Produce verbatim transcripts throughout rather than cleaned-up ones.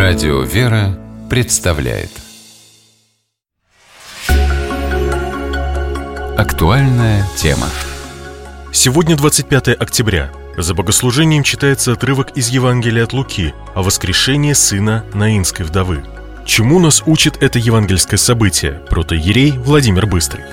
Радио «Вера» представляет актуальная тема. Сегодня двадцать пятое октября. За богослужением читается отрывок из Евангелия от Луки о воскрешении сына Наинской вдовы. Чему нас учит это евангельское событие? Протоиерей Владимир Быстрый.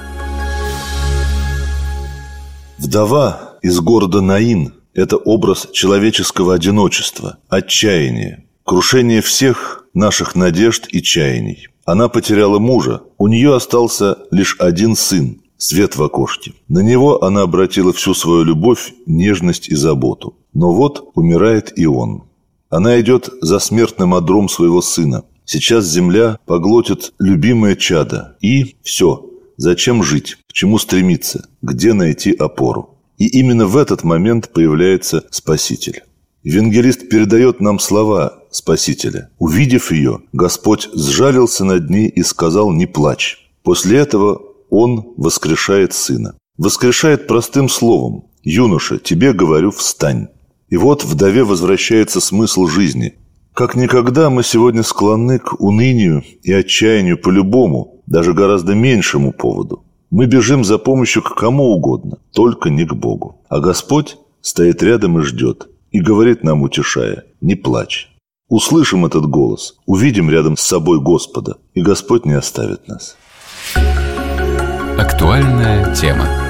Вдова из города Наин – это образ человеческого одиночества, отчаяния, крушения всех наших надежд и чаяний. Она потеряла мужа, у нее остался лишь один сын, свет в окошке. На него она обратила всю свою любовь, нежность и заботу. Но вот умирает и он. Она идет за смертным одром своего сына. Сейчас земля поглотит любимое чадо. И все. Зачем жить? К чему стремиться? Где найти опору? И именно в этот момент появляется Спаситель. Евангелист передает нам слова Спасителя. Увидев ее, Господь сжалился над ней и сказал: «Не плачь». После этого Он воскрешает сына. Воскрешает простым словом: «Юноша, тебе говорю, встань». И вот вдове возвращается смысл жизни. Как никогда мы сегодня склонны к унынию и отчаянию по любому, даже гораздо меньшему поводу. Мы бежим за помощью к кому угодно, только не к Богу. А Господь стоит рядом и ждет, и говорит нам, утешая: «Не плачь». Услышим этот голос, увидим рядом с собой Господа, и Господь не оставит нас. Актуальная тема.